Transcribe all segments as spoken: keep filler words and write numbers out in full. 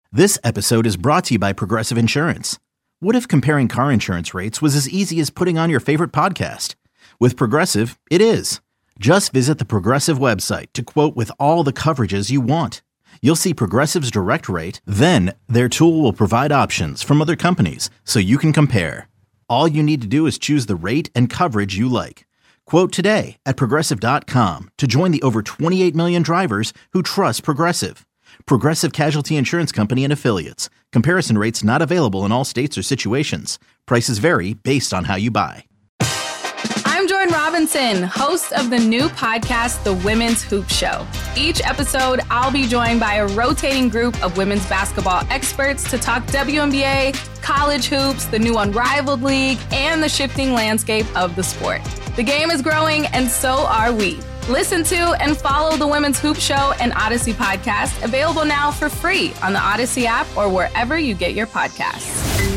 This episode is brought to you by Progressive Insurance. What if comparing car insurance rates was as easy as putting on your favorite podcast? With Progressive, it is. Just visit the Progressive website to quote with all the coverages you want. You'll see Progressive's direct rate, then their tool will provide options from other companies so you can compare. All you need to do is choose the rate and coverage you like. Quote today at progressive dot com to join the over twenty-eight million drivers who trust Progressive. Progressive Casualty Insurance Company and Affiliates. Comparison rates not available in all states or situations. Prices vary based on how you buy. I'm Jordan Robinson, host of the new podcast, The Women's Hoop Show. Each episode, I'll be joined by a rotating group of women's basketball experts to talk W N B A, college hoops, the new Unrivaled League, and the shifting landscape of the sport. The game is growing, and so are we. Listen to and follow the Women's Hoop Show and Odyssey podcast, available now for free on the Odyssey app or wherever you get your podcasts.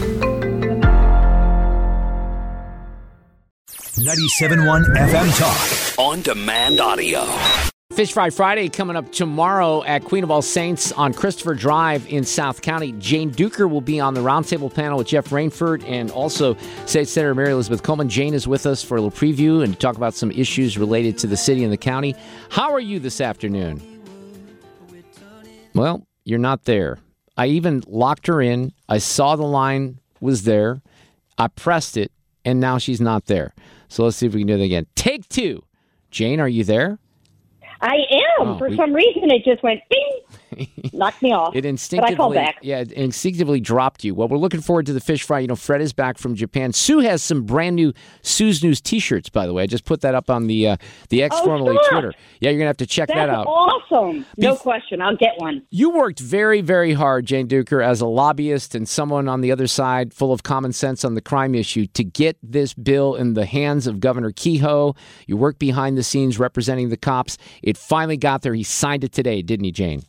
ninety-seven point one F M Talk. On demand audio. Fish Fry Friday coming up tomorrow at Queen of All Saints on Christopher Drive in South County. Jane Duker will be on the roundtable panel with Jeff Rainford and also State Senator Mary Elizabeth Coleman. Jane is with us for a little preview and to talk about some issues related to the city and the county. How are you this afternoon? Well, you're not there. I even locked her in. I saw the line was there. I pressed it, and now she's not there. So let's see if we can do that again. Take two. Jane, are you there? I am. Oh, For we, some reason, it just went bing, knocked me off. It instinctively, but I called back. Yeah, it instinctively dropped you. Well, we're looking forward to the fish fry. You know, Fred is back from Japan. Sue has some brand new Sue's News T-shirts, by the way. I just put that up on the uh, the X oh, formerly sure. Twitter. Yeah, you're gonna have to check That's that out. Awesome. No Bef- question. I'll get one. You worked very, very hard, Jane Duker, as a lobbyist and someone on the other side, full of common sense on the crime issue, to get this bill in the hands of Governor Kehoe. You worked behind the scenes representing the cops. It finally got there. He signed it today, didn't he, Jane?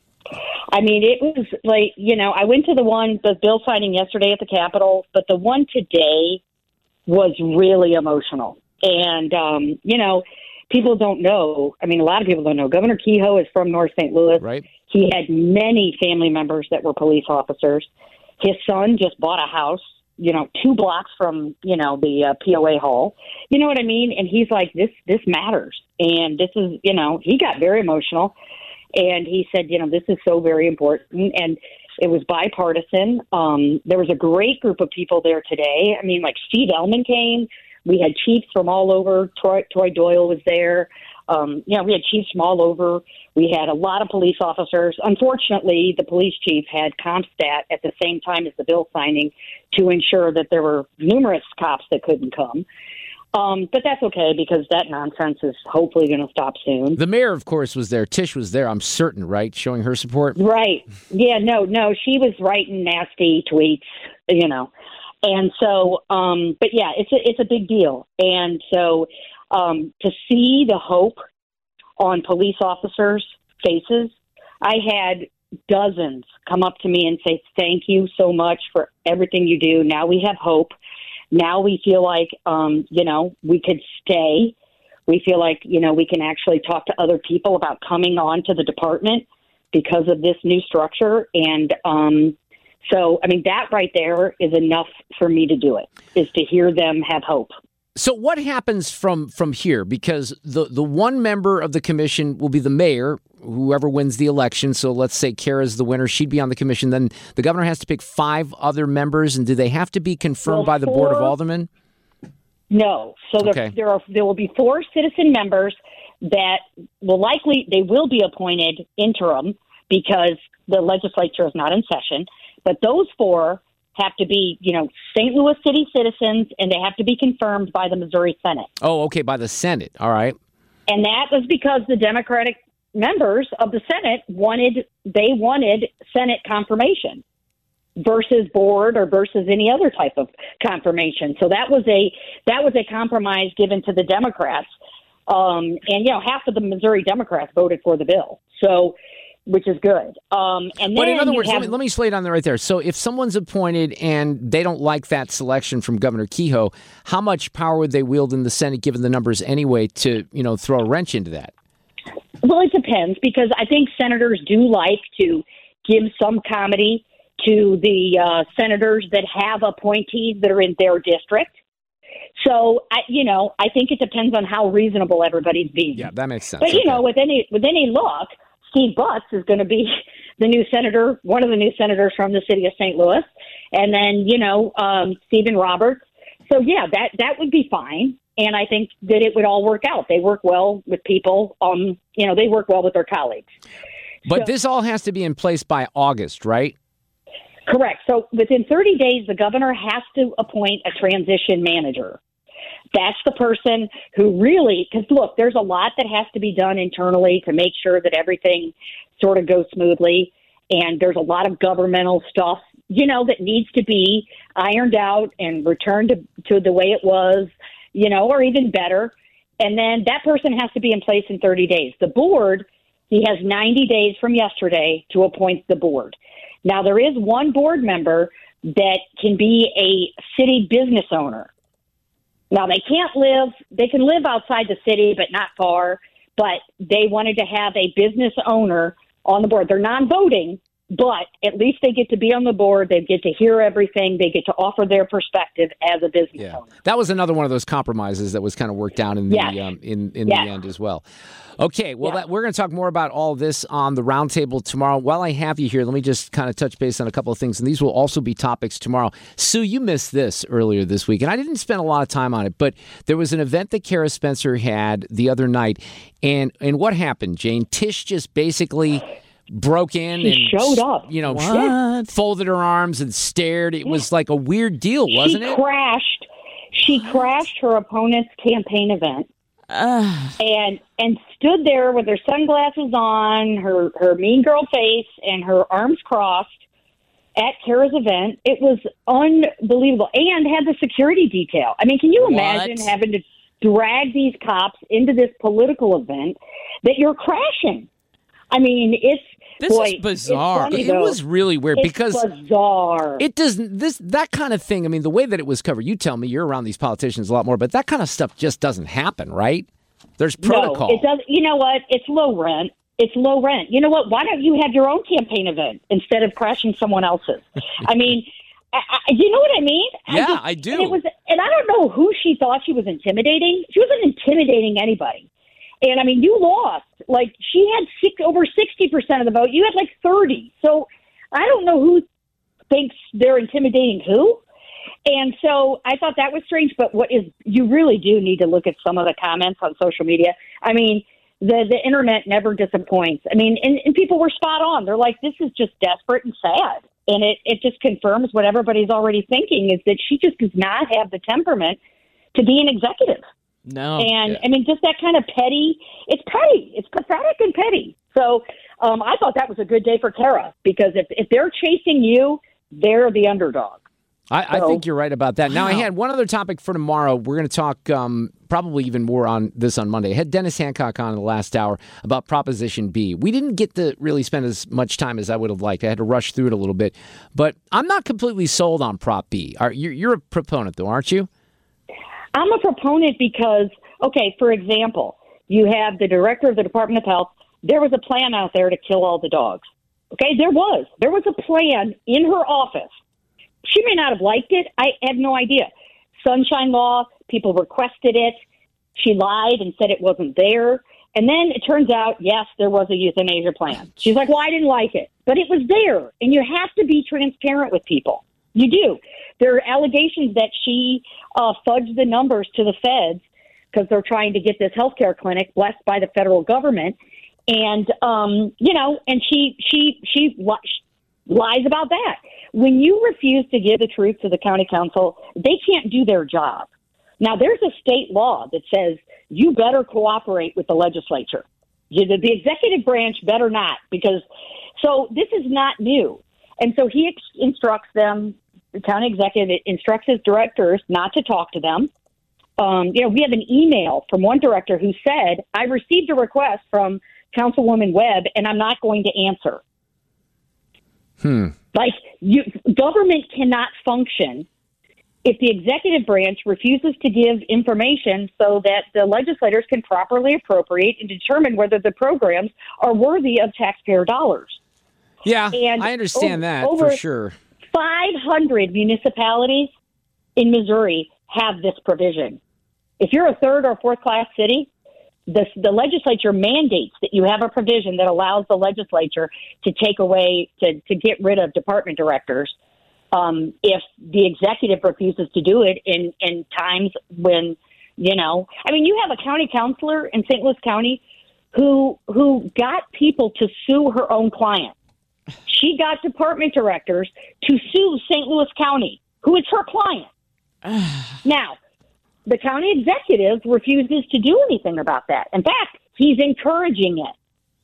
I mean, it was like, you know, I went to the one, the bill signing yesterday at the Capitol, but the one today was really emotional. And, um, you know, people don't know. I mean, a lot of people don't know. Governor Kehoe is from North Saint Louis. Right. He had many family members that were police officers. His son just bought a house, you know, two blocks from, you know, the uh, P O A hall. You know what I mean? And he's like, this, this matters. And this is, you know, he got very emotional. And he said, you know, this is so very important. And it was bipartisan. Um, there was a great group of people there today. I mean, like Steve Ellman came. We had chiefs from all over. Troy, Troy Doyle was there. Um, you know, we had chiefs from all over. We had a lot of police officers. Unfortunately, the police chief had CompStat at the same time as the bill signing to ensure that there were numerous cops that couldn't come. Um, but that's okay because that nonsense is hopefully going to stop soon. The mayor, of course, was there. Tish was there, I'm certain, right? Showing her support? Right. Yeah, no, no. She was writing nasty tweets, you know. And so, um, but yeah, it's a, it's a big deal. And so um, to see the hope on police officers' faces, I had dozens come up to me and say, thank you so much for everything you do. Now we have hope. Now we feel like, um, you know, we could stay. We feel like, you know, we can actually talk to other people about coming on to the department because of this new structure. And um, so, I mean, that right there is enough for me to do it, is to hear them have hope. So what happens from, from here? Because the, the one member of the commission will be the mayor, whoever wins the election. So let's say Kara's the winner. She'd be on the commission. Then the governor has to pick five other members. And do they have to be confirmed well, by the four, Board of Aldermen? No. So there, okay. there are there will be four citizen members that will likely, they will be appointed interim because the legislature is not in session. But those four have to be, you know, Saint Louis City citizens, and they have to be confirmed by the Missouri Senate. Oh, okay, by the Senate. All right. And that was because the Democratic members of the Senate wanted, they wanted Senate confirmation versus board or versus any other type of confirmation. So that was a, that was a compromise given to the Democrats. Um, and, you know, half of the Missouri Democrats voted for the bill. So, which is good. Um, and then but in other words, have, let me, let me slay it on there right there. So if someone's appointed and they don't like that selection from Governor Kehoe, how much power would they wield in the Senate, given the numbers anyway, to, you know, throw a wrench into that? Well, it depends, because I think senators do like to give some comedy to the uh, senators that have appointees that are in their district. So, I, you know, I think it depends on how reasonable everybody's being. Yeah, that makes sense. But, you okay. know, with any, with any luck, Steve Butts is going to be the new senator, one of the new senators from the city of Saint Louis. And then, you know, um, Stephen Roberts. So, yeah, that, that would be fine. And I think that it would all work out. They work well with people. Um, you know, they work well with their colleagues. But so, this all has to be in place by August, right? Correct. So within thirty days, the governor has to appoint a transition manager. That's the person who really, because look, there's a lot that has to be done internally to make sure that everything sort of goes smoothly. And there's a lot of governmental stuff, you know, that needs to be ironed out and returned to, to the way it was, you know, or even better. And then that person has to be in place in thirty days. The board, he has ninety days from yesterday to appoint the board. Now, there is one board member that can be a city business owner. Now, they can't live, they can live outside the city, but not far. But they wanted to have a business owner on the board. They're non-voting, but at least they get to be on the board. They get to hear everything. They get to offer their perspective as a business yeah. owner. That was another one of those compromises that was kind of worked out in the yes. um, in, in yes. the end as well. Okay, well, yeah. that, we're going to talk more about all this on the roundtable tomorrow. While I have you here, let me just kind of touch base on a couple of things, and these will also be topics tomorrow. Sue, you missed this earlier this week, and I didn't spend a lot of time on it, but there was an event that Kara Spencer had the other night, and, and what happened, Jane? Tish just basically broke in she and showed up. You know, What? folded her arms and stared. It was like a weird deal, wasn't she it? Crashed. She crashed her opponent's campaign event. Uh, and and stood there with her sunglasses on, her, her mean girl face, and her arms crossed at Kara's event. It was unbelievable. And had the security detail. I mean, can you imagine What? having to drag these cops into this political event that you're crashing? I mean, it's This boy, is bizarre. It's funny, It though. was really weird It's because bizarre. it doesn't this that kind of thing. I mean, the way that it was covered, you tell me, you're around these politicians a lot more, but that kind of stuff just doesn't happen, right? There's protocol. No, it does. You know what? It's low rent. It's low rent. You know what? Why don't you have your own campaign event instead of crashing someone else's? I mean, I, I, you know what I mean? Yeah, I, just, I do. And, it was, and I don't know who she thought she was intimidating. She wasn't intimidating anybody. And I mean, you lost. Like she had six, over sixty percent of the vote. You had like thirty. So I don't know who thinks they're intimidating who. And so I thought that was strange. But what is you really do need to look at some of the comments on social media. I mean, the the internet never disappoints. I mean, and, and people were spot on. They're like, this is just desperate and sad. And it, it just confirms what everybody's already thinking is that she just does not have the temperament to be an executive. no. And, Yeah. I mean, just that kind of petty, it's petty. It's pathetic and petty. So um, I thought that was a good day for Kara because if, if they're chasing you, they're the underdog. I, I So- think you're right about that. Now, I Wow. had one other topic for tomorrow. We're going to talk um, probably even more on this on Monday. I had Dennis Hancock on in the last hour about Proposition B. We didn't get to really spend as much time as I would have liked. I had to rush through it a little bit. But I'm not completely sold on Prop B. Are, you're, you're a proponent, though, aren't you? I'm a proponent because, okay, for example, you have the director of the Department of Health. There was a plan out there to kill all the dogs. Okay, there was. There was a plan in her office. She may not have liked it. I have no idea. Sunshine Law, people requested it. She lied and said it wasn't there. And then it turns out, yes, there was a euthanasia plan. She's like, well, I didn't like it. But it was there. And you have to be transparent with people. You do. There are allegations that she uh, fudged the numbers to the feds because they're trying to get this healthcare clinic blessed by the federal government. And, um, you know, and she, she, she li- lies about that. When you refuse to give the truth to the county council, they can't do their job. Now, there's a state law that says you better cooperate with the legislature. You, the, the executive branch better not, because so this is not new. And so he ex- instructs them, the county executive instructs his directors not to talk to them. Um, you know, we have an email from one director who said, I received a request from Councilwoman Webb, and I'm not going to answer. Hmm. Like, you, government cannot function if the executive branch refuses to give information so that the legislators can properly appropriate and determine whether the programs are worthy of taxpayer dollars. Yeah, and I understand o- that over for sure. five hundred municipalities in Missouri have this provision. If you're a third or fourth class city, the, the legislature mandates that you have a provision that allows the legislature to take away, to, to get rid of department directors um, if the executive refuses to do it in, in times when, you know, I mean, you have a county councilor in Saint Louis County who who got people to sue her own client. She got department directors to sue Saint Louis County, who is her client. Now, the county executive refuses to do anything about that. In fact, he's encouraging it.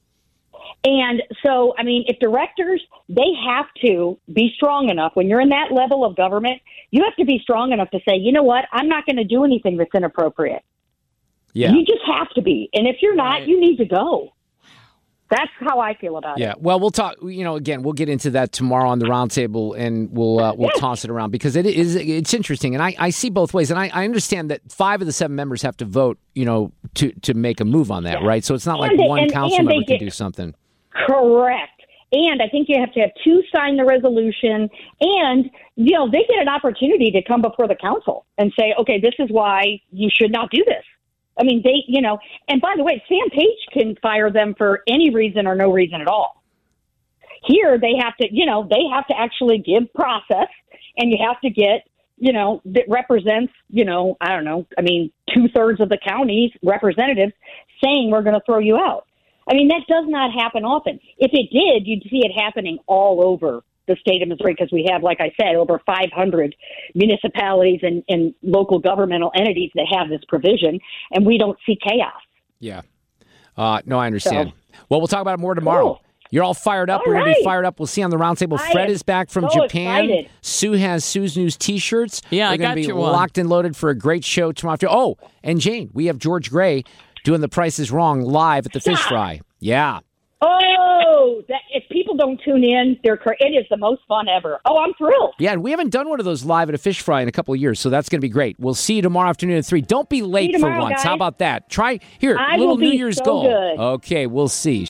And so, I mean, if directors, they have to be strong enough. When you're in that level of government, you have to be strong enough to say, you know what, I'm not going to do anything that's inappropriate. Yeah. You just have to be. And if you're not, right. you need to go. That's how I feel about yeah. it. Yeah. Well, we'll talk, you know, again, we'll get into that tomorrow on the roundtable, and we'll uh, we'll yes. toss it around because it is it's interesting. And I, I see both ways. And I, I understand that five of the seven members have to vote, you know, to, to make a move on that, yeah. right? So it's not like and they, one and, council and member can get, do something. Correct. And I think you have to have two sign the resolution, and, you know, they get an opportunity to come before the council and say, okay, this is why you should not do this. I mean, they, you know, and by the way, Sam Page can fire them for any reason or no reason at all. Here, they have to, you know, they have to actually give process, and you have to get, you know, that represents, you know, I don't know, I mean, two thirds of the county's representatives saying we're going to throw you out. I mean, that does not happen often. If it did, you'd see it happening all over the state of Missouri because we have, like I said, over five hundred municipalities and, and local governmental entities that have this provision, and we don't see chaos. Yeah. Uh, no, I understand. So, well, we'll talk about it more tomorrow. Cool. You're all fired up. All We're going to right. be fired up. We'll see you on the roundtable. I Fred is back from so Japan. excited. Sue has Sue's News T-shirts. Yeah, We're I got gonna be you one. locked and loaded for a great show tomorrow. Oh, and Jane, we have George Gray doing The Price is Wrong live at the Fish Fry. Yeah. Oh, that, if people don't tune in, they're cra- it is the most fun ever. Oh, I'm thrilled. Yeah, and we haven't done one of those live at a Fish Fry in a couple of years, so that's going to be great. We'll see you tomorrow afternoon at three. Don't be late tomorrow, for once. guys. How about that? Try, here, I little will be New Year's so goal. good. Okay, we'll see.